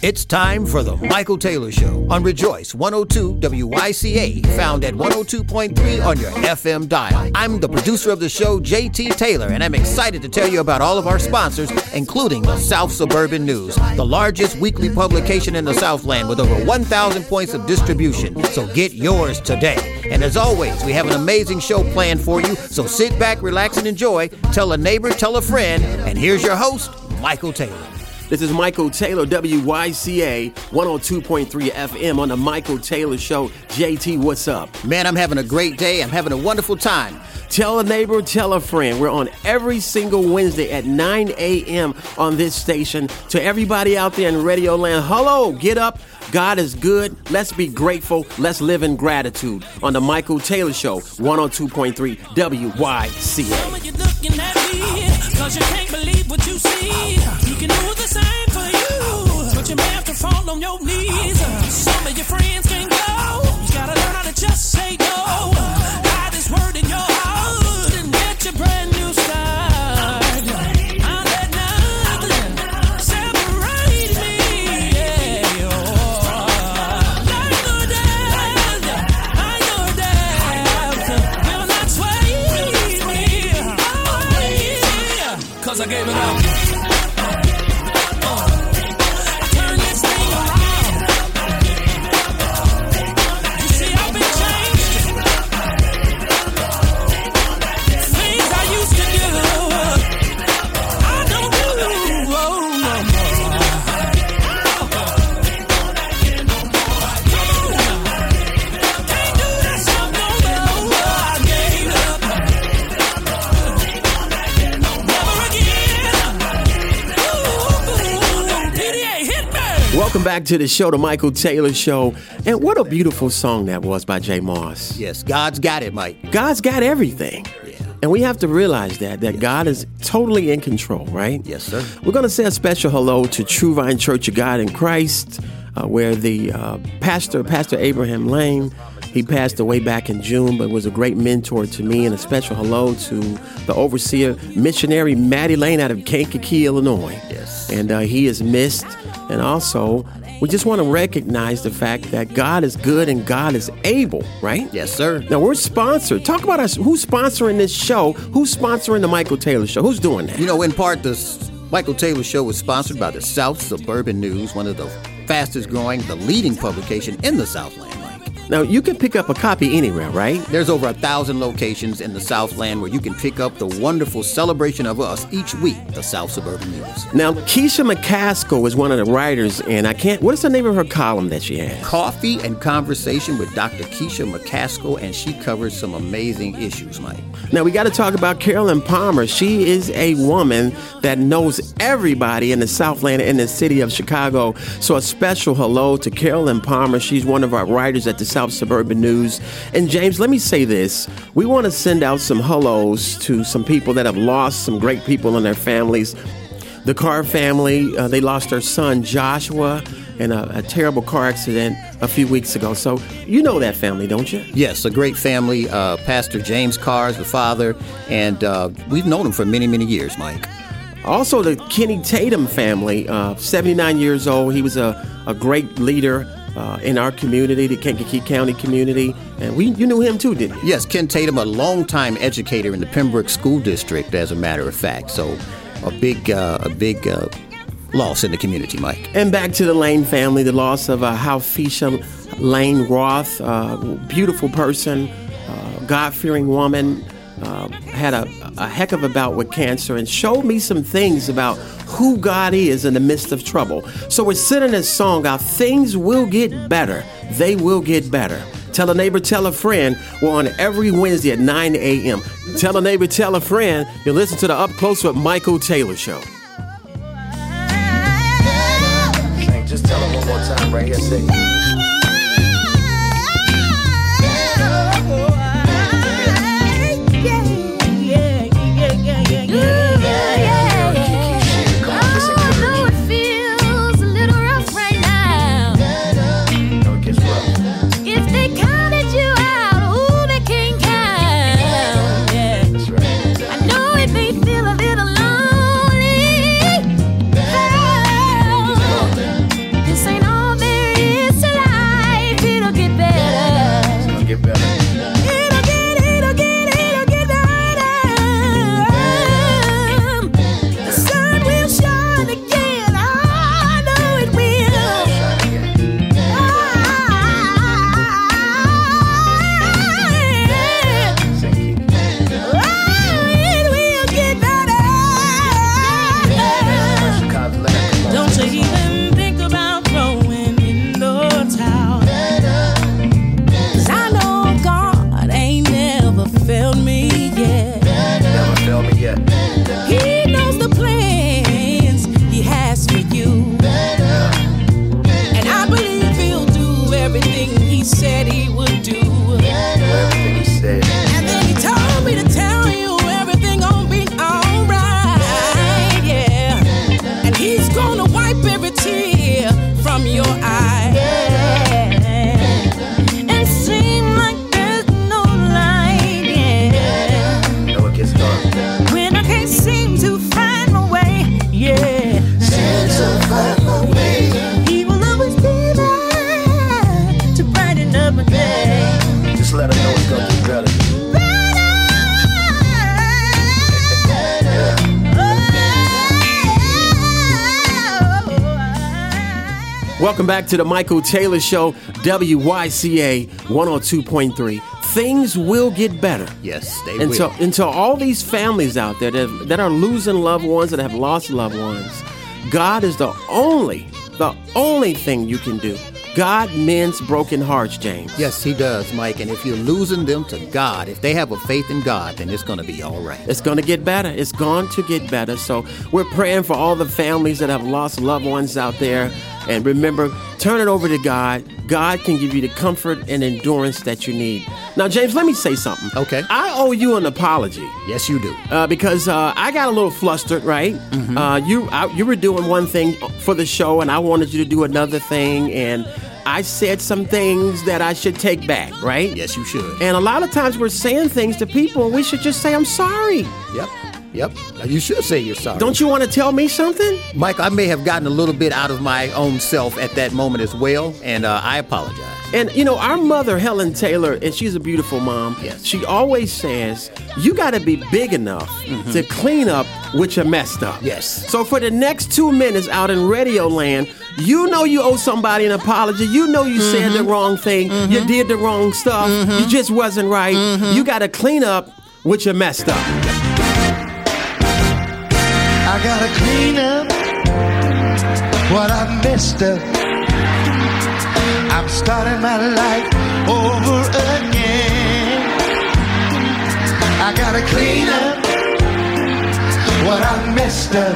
It's time for the Michael Taylor Show on Rejoice 102 WYCA, found at 102.3 on your FM dial. I'm the producer of the show, JT Taylor, and I'm excited to tell you about all of our sponsors, including the South Suburban News, the largest weekly publication in the Southland with over 1,000 points of distribution. So get yours today. And as always, we have an amazing show planned for you, so sit back, relax, and enjoy. Tell a neighbor, tell a friend, and here's your host, Michael Taylor. This is Michael Taylor, WYCA 102.3 FM on the Michael Taylor Show. JT, what's up? Man, I'm having a great day. I'm having a wonderful time. Tell a neighbor, tell a friend. We're on every single Wednesday at 9 a.m. on this station. To everybody out there in Radio Land, hello, get up. God is good. Let's be grateful. Let's live in gratitude on the Michael Taylor Show, 102.3 WYCA. Some of you looking at me, 'cause you can't believe what you see. You can do the same for you, but you may have to fall on your knees. Some of your friends can go. You gotta learn how to just say no. Hide this word in your heart and get your brand new start. I let nothing separate me. Yeah. I gave it up. Turn this thing around. You see, I've been changed. Things I used to do, I don't do no more. Can't do that stuff no more. I gave up. Welcome back to the show, the Michael Taylor Show. And what a beautiful song that was by Jay Moss. Yes, God's got it, Mike. God's got everything. Yeah. And we have to realize that Yes. God is totally in control, right? Yes, sir. We're going to say a special hello to True Vine Church of God in Christ, where the Pastor Abraham Lane, he passed away back in June, but was a great mentor to me. And a special hello to the overseer, missionary Maddie Lane out of Kankakee, Illinois. Yes. And he is missed. And also, we just want to recognize the fact that God is good and God is able, right? Yes, sir. Now, we're sponsored. Talk about us. Who's sponsoring this show? Who's sponsoring the Michael Taylor Show? Who's doing that? You know, in part, the Michael Taylor Show was sponsored by the South Suburban News, one of the fastest growing, the leading publication in the Southland, Mike. Now, you can pick up a copy anywhere, right? There's over 1,000 locations in the Southland where you can pick up the wonderful celebration of us each week, the South Suburban News. Now, Keisha McCaskill is one of the writers, and what is the name of her column that she has? Coffee and Conversation with Dr. Keisha McCaskill, and she covers some amazing issues, Mike. Now, we got to talk about Carolyn Palmer. She is a woman that knows everybody in the Southland and the city of Chicago. So a special hello to Carolyn Palmer. She's one of our writers at the South Suburban News. And James, let me say this. We want to send out some hellos to some people that have lost some great people in their families. The Carr family, they lost their son Joshua in a terrible car accident a few weeks ago. So you know that family, don't you? Yes, a great family. Pastor James Carr is the father, and we've known him for many, many years, Mike. Also, the Kenny Tatum family, 79 years old. He was a great leader in our community, the Kankakee County community. And you knew him too, didn't you? Yes, Ken Tatum, a longtime educator in the Pembroke School District, as a matter of fact. So a big loss in the community, Mike. And back to the Lane family, the loss of Halfisha Lane Roth, beautiful person, God-fearing woman, had a heck of a bout with cancer and showed me some things about who God is in the midst of trouble. So we're sending this song out. Things will get better. They will get better. Tell a neighbor, tell a friend. We're on every Wednesday at 9 a.m. Tell a neighbor, tell a friend. You listen to the Up Close with Michael Taylor Show. Just tell them one more time right here. Say. This Welcome back to the Michael Taylor Show, WYCA 102.3. Things will get better. Yes, they until, will. Until all these families out there that are losing loved ones, that have lost loved ones, God is the only thing you can do. God mends broken hearts, James. Yes, he does, Mike. And if you're losing them to God, if they have a faith in God, then it's going to be all right. It's going to get better. It's going to get better. So we're praying for all the families that have lost loved ones out there. And remember, turn it over to God. God can give you the comfort and endurance that you need. Now, James, let me say something. Okay. I owe you an apology. Yes, you do. Because I got a little flustered, right? Mm-hmm. You were doing one thing for the show, and I wanted you to do another thing, and I said some things that I should take back, right? Yes, you should. And a lot of times we're saying things to people, and we should just say, I'm sorry. Yep. You should say you're sorry. Don't you want to tell me something? Mike, I may have gotten a little bit out of my own self at that moment as well, and I apologize. And, you know, our mother, Helen Taylor, and she's a beautiful mom. Yes. She always says, you got to be big enough to clean up what you messed up. Yes. So for the next 2 minutes out in Radio Land, you know you owe somebody an apology. You know you said the wrong thing. You did the wrong stuff. You just wasn't right. You got to clean up what you messed up. I gotta clean up what I messed up. I'm starting my life over again. I gotta clean up what I messed up.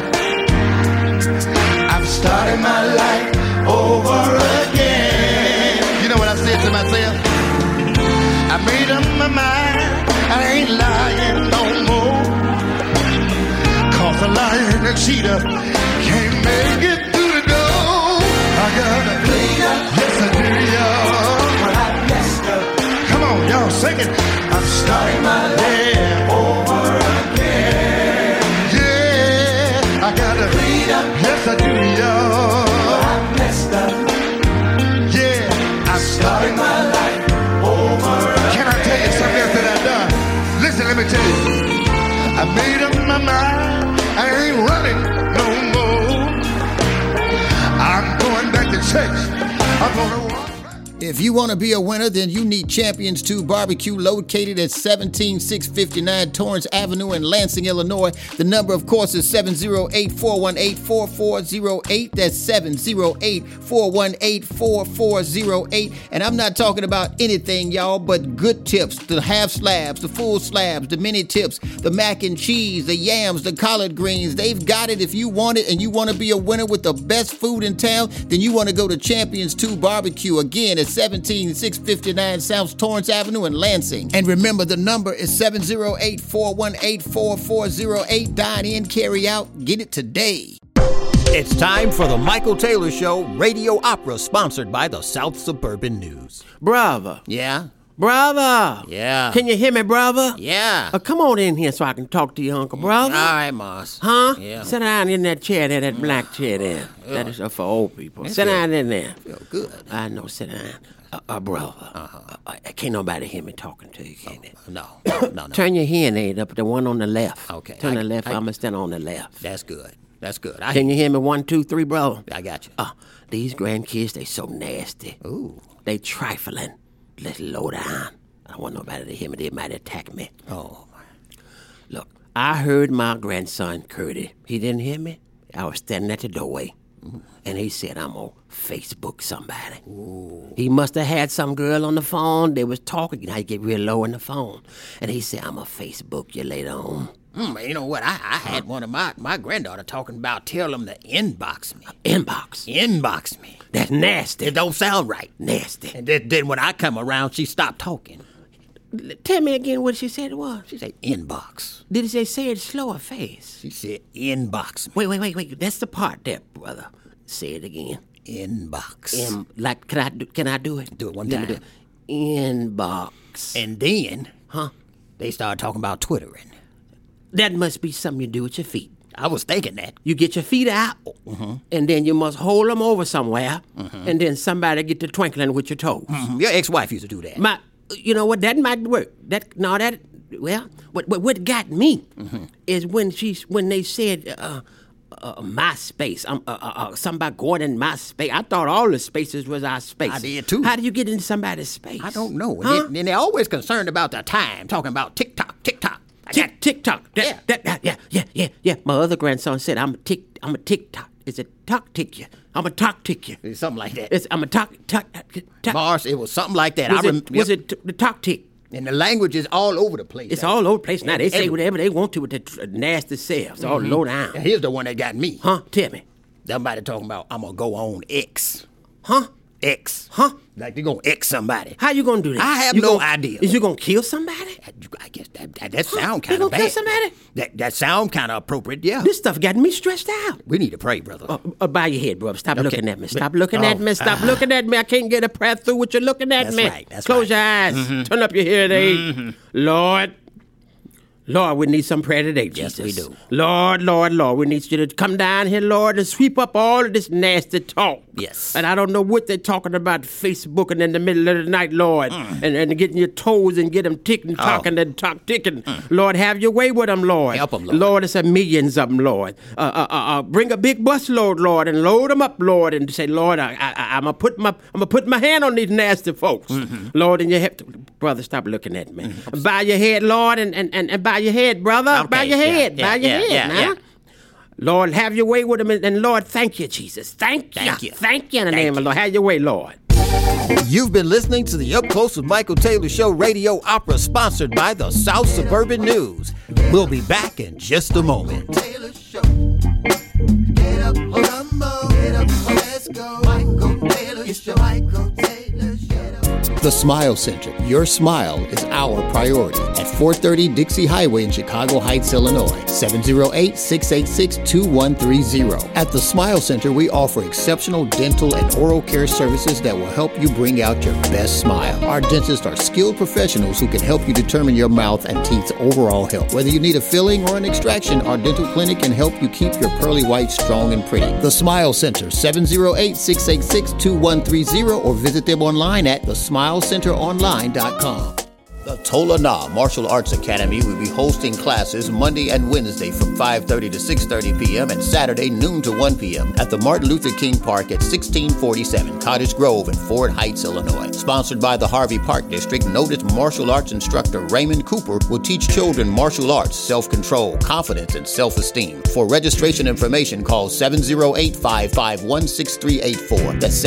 I'm starting my life over again. You know what I said to myself? I made up my mind. I ain't lying no more. Cause a liar and a cheater can't make it through the door. I gotta clean up. Yes, I do, y'all. What I messed up. Come on, y'all, sing it. I'm starting my life over again. Yeah, I gotta clean up. Yes, I do, y'all. What I messed up. Yeah, I'm starting my life over again. Can I tell you something else that I done? Listen, let me tell you. I made up my mind. I ain't running no more. I'm going back to church. I'm gonna walk. If you want to be a winner, then you need Champions 2 Barbecue located at 17659 Torrance Avenue in Lansing, Illinois. The number, of course, is 708-418-4408. That's 708-418-4408. And I'm not talking about anything, y'all, but good tips. The half slabs, the full slabs, the mini tips, the mac and cheese, the yams, the collard greens. They've got it. If you want it and you want to be a winner with the best food in town, then you want to go to Champions 2 Barbecue. Again, it's 17659 South Torrance Avenue in Lansing. And remember, the number is 708-418-4408. Dine in, carry out, get it today. It's time for the Michael Taylor Show Radio Opera, sponsored by the South Suburban News. Brother. Yeah? Brother. Yeah. Can you hear me, brother? Yeah. Come on in here so I can talk to you, Uncle Brother. All right, Moss. Huh? Yeah. Sit down in that chair there, that black chair there. That is for old people. Sit down in there. Feel good. I know, sit down. Brother. Can't nobody hear me talking to you, can it? No. Turn your hearing aid up, the one on the left. Okay. Turn the left, I'm going to stand on the left. That's good. Can you hear me? 1, 2, 3, brother? I got you. These grandkids, they so nasty. Ooh. They trifling. Let's low down. I don't want nobody to hear me. They might attack me. Oh. Look, I heard my grandson, Curdy. He didn't hear me. I was standing at the doorway. And he said, I'm on Facebook somebody. Ooh. He must have had some girl on the phone. They was talking. You know, you get real low in the phone. And he said, I'm a Facebook you later on. You know what? I had one of my granddaughter talking about tell them to inbox me. Inbox me. That's nasty. It don't sound right. Nasty. And then when I come around, she stopped talking. Tell me again what she said it was. She said inbox. Did she say it slow or fast? She said inbox me. Wait. That's the part there, brother. Say it again. Inbox. Can I do it? Do it one time. Inbox. And then, they started talking about Twittering. That must be something you do with your feet. I was thinking that. You get your feet out, and then you must hold them over somewhere, and then somebody get to twinkling with your toes. Your ex-wife used to do that. You know what? That might work. What got me is when they said, MySpace. Something about going in my space. I thought all the spaces was our space. I did too. How do you get into somebody's space? I don't know. Huh? And they're always concerned about the time, talking about TikTok. TikTok. Yeah. My other grandson said, I'm a TikTok. Is it talk tick you? I'm a talk tick you. Something like that. I'm a talk. Mars, it was something like that. Was it the talk tick? And the language is all over the place. It's all over the place now. They say whatever they want to with their nasty selves. All low down. And here's the one that got me. Huh? Tell me. Somebody talking about, I'm going to go on X. Huh? X. Huh? Like they're going to X somebody. How you going to do that? I have no idea. Is you going to kill somebody? I guess that sound kind of bad. You going to kill somebody? That sound kind of appropriate, yeah. This stuff got me stressed out. We need to pray, brother. Bow your head, brother. Stop looking at me. Stop looking at me. Stop looking at me. I can't get a prayer through what you're looking at me. That's Close right. your eyes. Turn up your hearing aid. Lord, we need some prayer today, Jesus. Yes, we do. Lord, we need you to come down here, Lord, and sweep up all of this nasty talk. Yes. And I don't know what they're talking about Facebook and in the middle of the night, Lord, and getting your toes and get them ticking, talking and talk ticking. Lord, have your way with them, Lord. Help them, Lord. Lord, it's a millions of them, Lord. Bring a big bus load, Lord, and load them up, Lord, and say, Lord, I'm gonna put my hand on these nasty folks, Lord, and you have to, brother, stop looking at me. Bow your head, Lord, and bow your head, brother. Okay. Bow your head. Bow your head now. Yeah. Lord, have your way with them, and Lord, thank you, Jesus. Thank you. Thank you in the name of the Lord. Have your way, Lord. You've been listening to the Up Close with Michael Taylor Show radio opera sponsored by the South Suburban News. We'll be back in just a moment. Taylor Show. Get up, get up, let's go. Michael Taylor Show. Michael Taylor Show. The Smile Center. Your smile is our priority. At 430 Dixie Highway in Chicago Heights, Illinois. 708-686-2130. At the Smile Center, we offer exceptional dental and oral care services that will help you bring out your best smile. Our dentists are skilled professionals who can help you determine your mouth and teeth's overall health. Whether you need a filling or an extraction, our dental clinic can help you keep your pearly white strong and pretty. The Smile Center, 708-686-2130, or visit them online at thesmilecenteronline.com. The Tola Na Martial Arts Academy will be hosting classes Monday and Wednesday from 5:30 to 6:30 p.m. and Saturday noon to 1 p.m. at the Martin Luther King Park at 1647 Cottage Grove in Fort Heights, Illinois. Sponsored by the Harvey Park District, noted martial arts instructor Raymond Cooper will teach children martial arts, self-control, confidence, and self-esteem. For registration information, call 708-551-6384. That's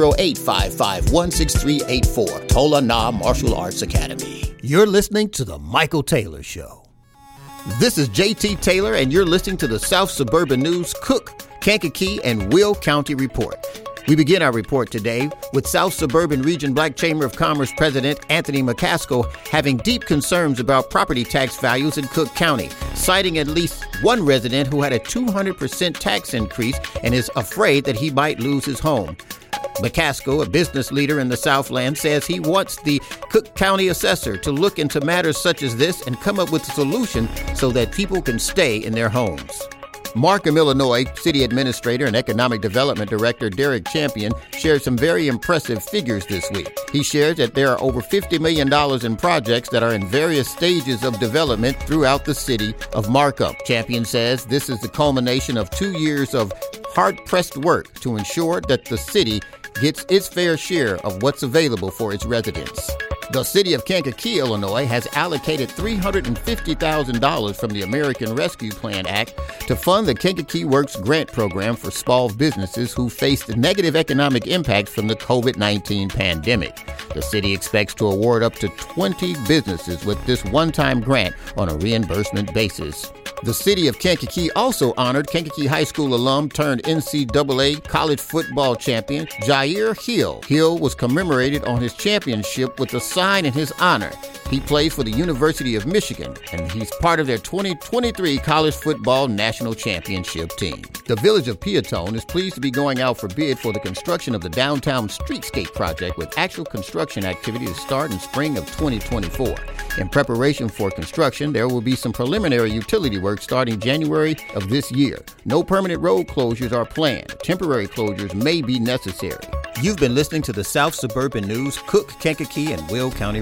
708-551-6384. Tola Na Martial Arts Academy. You're listening to The Michael Taylor Show. This is JT Taylor, and you're listening to the South Suburban News Cook, Kankakee, and Will County Report. We begin our report today with South Suburban Region Black Chamber of Commerce President Anthony McCaskill having deep concerns about property tax values in Cook County, citing at least one resident who had a 200% tax increase and is afraid that he might lose his home. McCaskill, a business leader in the Southland, says he wants the Cook County assessor to look into matters such as this and come up with a solution so that people can stay in their homes. Markham, Illinois, City Administrator and Economic Development Director Derek Champion shared some very impressive figures this week. He shared that there are over $50 million in projects that are in various stages of development throughout the city of Markham. Champion says this is the culmination of 2 years of hard-pressed work to ensure that the city gets its fair share of what's available for its residents. The city of Kankakee, Illinois, has allocated $350,000 from the American Rescue Plan Act to fund the Kankakee Works grant program for small businesses who faced negative economic impact from the COVID-19 pandemic. The city expects to award up to 20 businesses with this one-time grant on a reimbursement basis. The city of Kankakee also honored Kankakee High School alum turned NCAA college football champion Jair Hill. Hill was commemorated on his championship with a sign in his honor. He plays for the University of Michigan, and he's part of their 2023 college football national championship team. The village of Peatone is pleased to be going out for bid for the construction of the downtown streetscape project, with actual construction activity to start in spring of 2024. In preparation for construction, there will be some preliminary utility work starting January of this year. No permanent road closures are planned. Temporary closures may be necessary. You've been listening to the South Suburban News Cook, Kankakee, and Will County Report.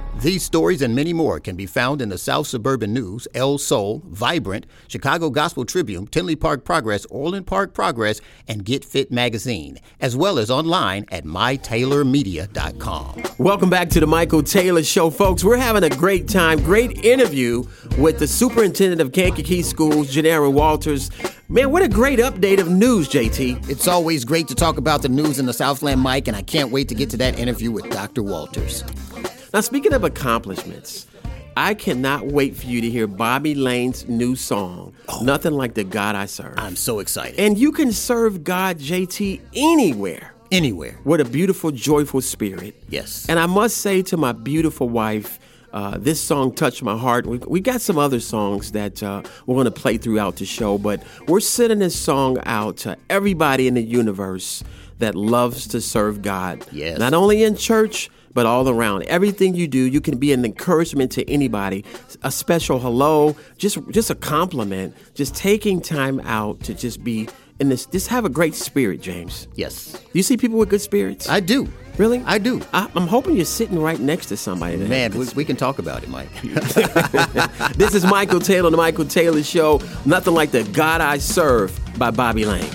These stories and many more can be found in the South Suburban News, El Sol, Vibrant, Chicago Gospel Tribune, Tinley Park Progress, Orland Park Progress, and Get Fit Magazine, as well as online at mytaylormedia.com. Welcome back to the Michael Taylor Show, folks. We're having a great time, great interview with the superintendent of Kankakee Schools, Janera Walters. Man, what a great update of news, JT. It's always great to talk about the news in the Southland, Mike, and I can't wait to get to that interview with Dr. Walters. Now, speaking of accomplishments, I cannot wait for you to hear Bobby Lane's new song, Nothing Like the God I Serve. I'm so excited. And you can serve God, JT, anywhere. Anywhere. With a beautiful, joyful spirit. Yes. And I must say to my beautiful wife, this song touched my heart. We got some other songs that we're going to play throughout the show, but we're sending this song out to everybody in the universe that loves to serve God. Yes. Not only in church, but all around. Everything you do, you can be an encouragement to anybody. A special hello, just a compliment, just taking time out to just be in this. Just have a great spirit, James. Yes. Do you see people with good spirits? I do. Really? I do. I'm hoping you're sitting right next to somebody. Man, we can talk about it, Mike. This is Michael Taylor, the Michael Taylor Show. Nothing Like the God I Serve by Bobby Lane.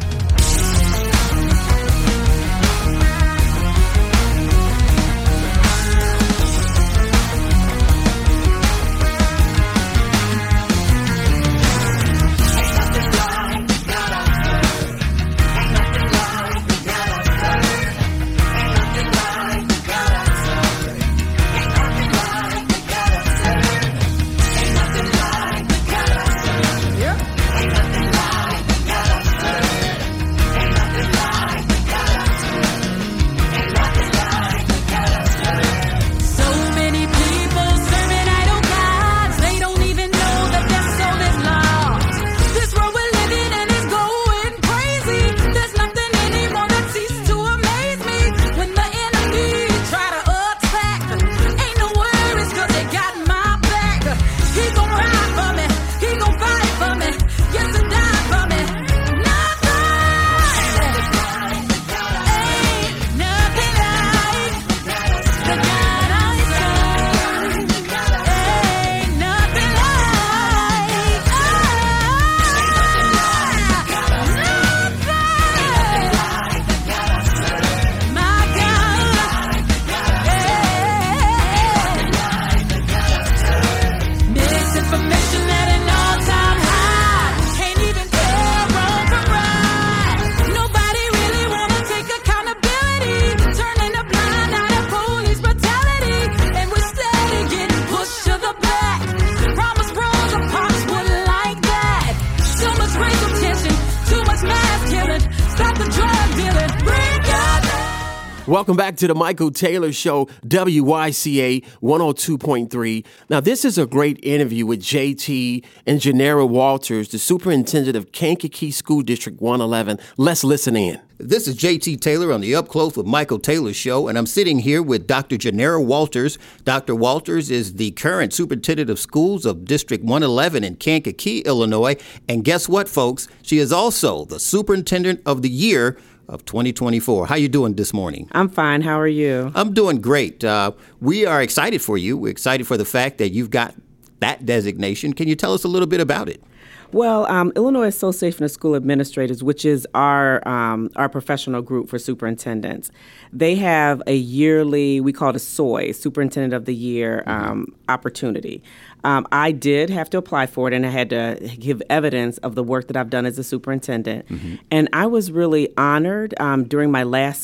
Welcome back to the Michael Taylor Show, WYCA 102.3. Now, this is a great interview with JT and Janera Walters, the superintendent of Kankakee School District 111. Let's listen in. This is JT Taylor on the Up Close with Michael Taylor Show, and I'm sitting here with Dr. Janera Walters. Dr. Walters is the current superintendent of schools of District 111 in Kankakee, Illinois. And guess what, folks? She is also the superintendent of the year of 2024. How you doing this morning? I'm fine. How are you? I'm doing great. We are excited for you. We're excited for the fact that you've got that designation. Can you tell us a little bit about it? Well, Illinois Association of School Administrators, which is our professional group for superintendents, they have a yearly, we call it a SOI, Superintendent of the Year opportunity. I did have to apply for it, and I had to give evidence of the work that I've done as a superintendent. Mm-hmm. And I was really honored during my last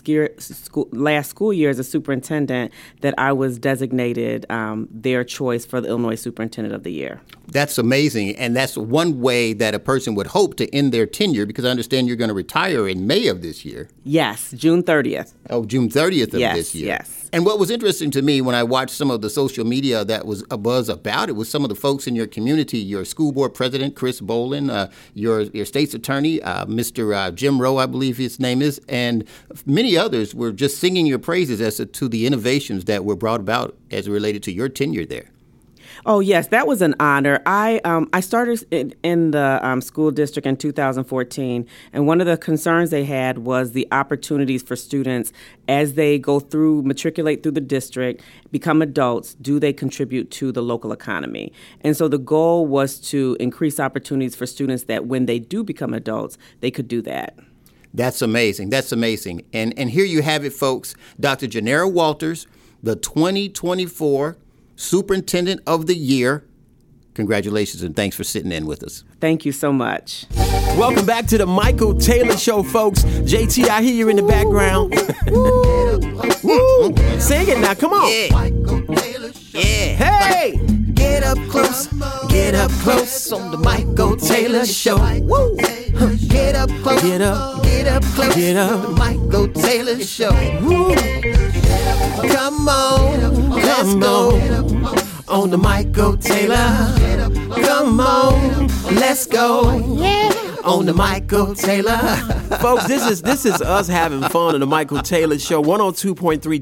school year as a superintendent that I was designated their choice for the Illinois Superintendent of the Year. That's amazing, and that's one way that a person would hope to end their tenure, because I understand you're going to retire in May of this year. Yes, June 30th. Oh, June 30th of this year. Yes. And what was interesting to me when I watched some of the social media that was a buzz about it was some of the folks in your community, your school board president, Chris Bolin, your state's attorney, Mr. Jim Rowe, I believe his name is, and many others were just singing your praises as to the innovations that were brought about as related to your tenure there. Oh, yes, that was an honor. I started in the school district in 2014, and one of the concerns they had was the opportunities for students as they matriculate through the district, become adults, do they contribute to the local economy? And so the goal was to increase opportunities for students that when they do become adults, they could do that. That's amazing. That's amazing. And here you have it, folks. Dr. Janera Walters, the 2024 Superintendent of the Year. Congratulations and thanks for sitting in with us. Thank you so much. Welcome back to the Michael Taylor Show, folks. JT, I hear you in the background. Woo. Sing it now, come on. Yeah. Hey! Get up close on the Michael Taylor Show. Woo. Get up close, Get up. get up close Get up. on the Michael Taylor Show. Woo. Come on, let's go on the Michael Taylor. Come on, let's go on the Michael Taylor. Folks, this is us having fun on the Michael Taylor Show, 102.3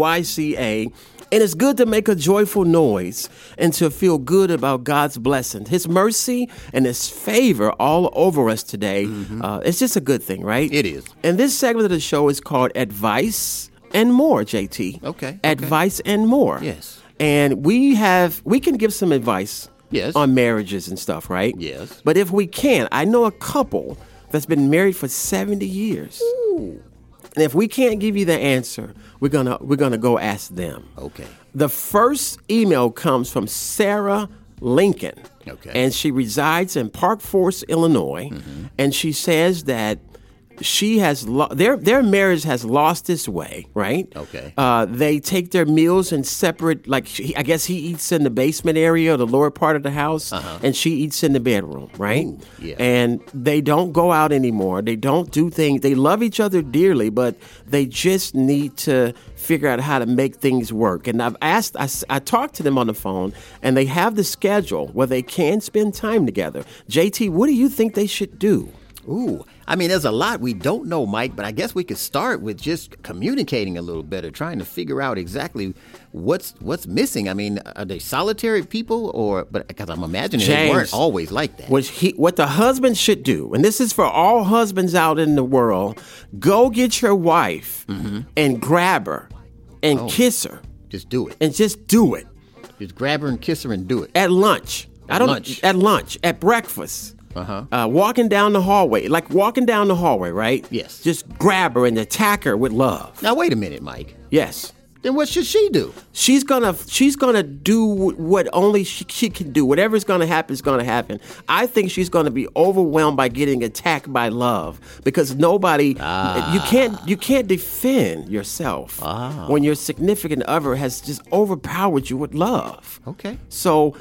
WYCA. And it's good to make a joyful noise and to feel good about God's blessing, His mercy and His favor all over us today. It's just a good thing, right? It is. And this segment of the show is called Advice and More, JT. Okay. Advice and More. Yes. And we can give some advice Yes. on marriages and stuff, right? Yes. But if we can't, I know a couple that's been married for 70 years. Ooh. And if we can't give you the answer, we're gonna go ask them. Okay. The first email comes from Sarah Lincoln. Okay. And she resides in Park Forest, Illinois. And she says that she has their marriage has lost its way, right? Okay. They take their meals in separate, I guess he eats in the basement area or the lower part of the house, and she eats in the bedroom, right? Ooh, yeah. And they don't go out anymore. They don't do things. They love each other dearly, but they just need to figure out how to make things work. And I talked to them on the phone, and they have the schedule where they can spend time together. JT, what do you think they should do? Ooh, I mean, there's a lot we don't know, Mike, but I guess we could start with just communicating a little better, trying to figure out exactly what's missing. I mean, are they solitary people but because I'm imagining they weren't always like that. What the husband should do, and this is for all husbands out in the world, go get your wife and grab her and kiss her. Just do it. And just do it. Just grab her and kiss her and do it. At lunch. At lunch, at breakfast. Walking down the hallway, right? Yes. Just grab her and attack her with love. Now, wait a minute, Mike. Yes. Then what should she do? She's gonna do what only she can do. Whatever's gonna happen is gonna happen. I think she's gonna be overwhelmed by getting attacked by love because you can't defend yourself when your significant other has just overpowered you with love. Okay. So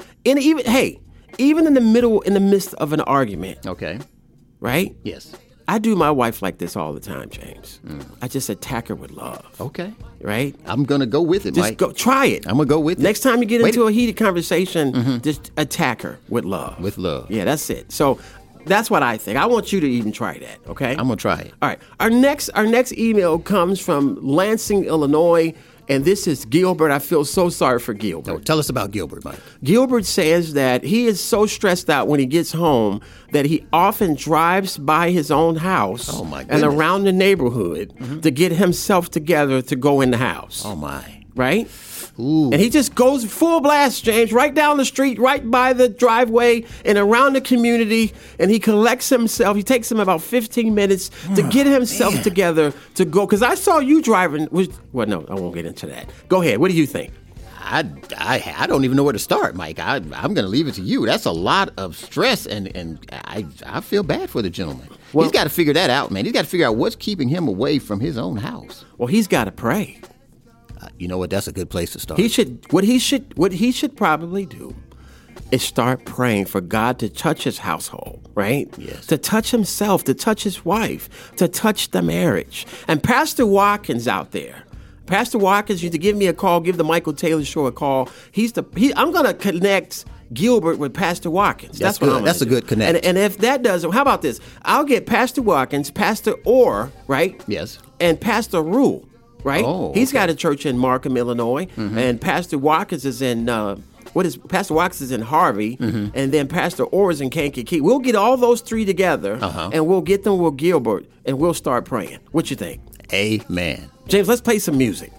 even in the midst of an argument. Okay. Right? Yes. I do my wife like this all the time, James. I just attack her with love. Okay. Right? I'm going to go with it, Mike. Just try it. I'm going to go with it. Next time you get into a heated conversation, just attack her with love. With love. Yeah, that's it. So that's what I think. I want you to even try that, okay? I'm going to try it. All right. Our next email comes from Lansing, Illinois. And this is Gilbert. I feel so sorry for Gilbert. Oh, tell us about Gilbert, Mike. Gilbert says that he is so stressed out when he gets home that he often drives by his own house and around the neighborhood to get himself together to go in the house. Oh, my. Right? Ooh. And he just goes full blast, James, right down the street, right by the driveway and around the community. And he collects himself. He takes him about 15 minutes to get himself together to go. Because I saw you driving. Well, no, I won't get into that. Go ahead. What do you think? I don't even know where to start, Mike. I'm going to leave it to you. That's a lot of stress, and I feel bad for the gentleman. Well, he's got to figure that out, man. He's got to figure out what's keeping him away from his own house. Well, he's got to pray. You know what? That's a good place to start. What he should probably do is start praying for God to touch his household, right? Yes. To touch himself, to touch his wife, to touch the marriage. And Pastor Watkins out there. Pastor Watkins, you to give me a call, give the Michael Taylor Show a call. I'm going to connect Gilbert with Pastor Watkins. That's what I'm That's a good connect. And if that doesn't, how about this? I'll get Pastor Watkins, Pastor Orr, right? Yes. And Pastor Rule. Right? Oh, He's got a church in Markham, Illinois, and Pastor Watkins is in Pastor Wax is in Harvey, and then Pastor Orr is in Kankakee. We'll get all those three together, and we'll get them with Gilbert, and we'll start praying. What you think? Amen. James, let's play some music.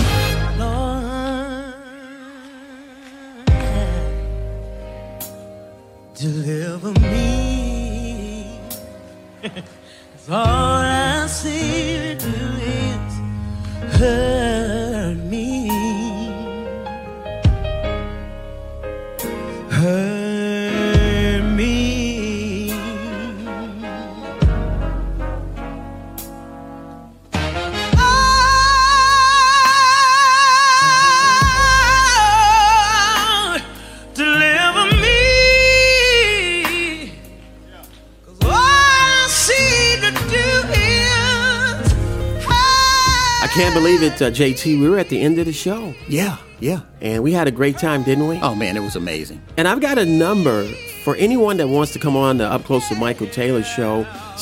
Lord, deliver me. 'Cause all I see to do is hurt me. Hurt me. Oh, deliver me. 'Cause all I see to do is hurt. I can't believe it, JT. We were at the end of the show, Yeah. and we had a great time, didn't we? Oh, man, it was amazing. And I've got a number for anyone that wants to come on the Up Close with Michael Taylor show,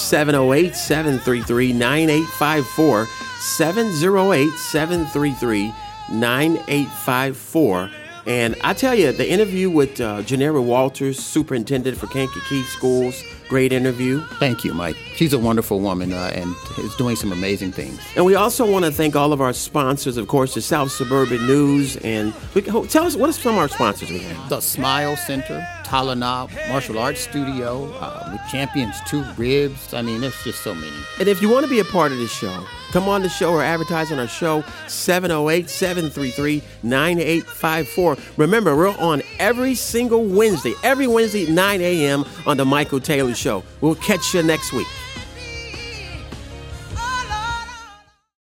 708-733-9854, 708-733-9854. And I tell you, the interview with Janera Walters, superintendent for Kankakee Schools, great interview. Thank you, Mike. She's a wonderful woman and is doing some amazing things. And we also want to thank all of our sponsors, of course, the South Suburban News. And tell us, what are some of our sponsors we have? The Smile Center, Talanob Martial Arts Studio, with Champions 2 Ribs. I mean, there's just so many. And if you want to be a part of this show, come on the show or advertise on our show, 708-733-9854. Remember, we're on every single Wednesday, 9 a.m. on the Michael Taylor Show. We'll catch you next week.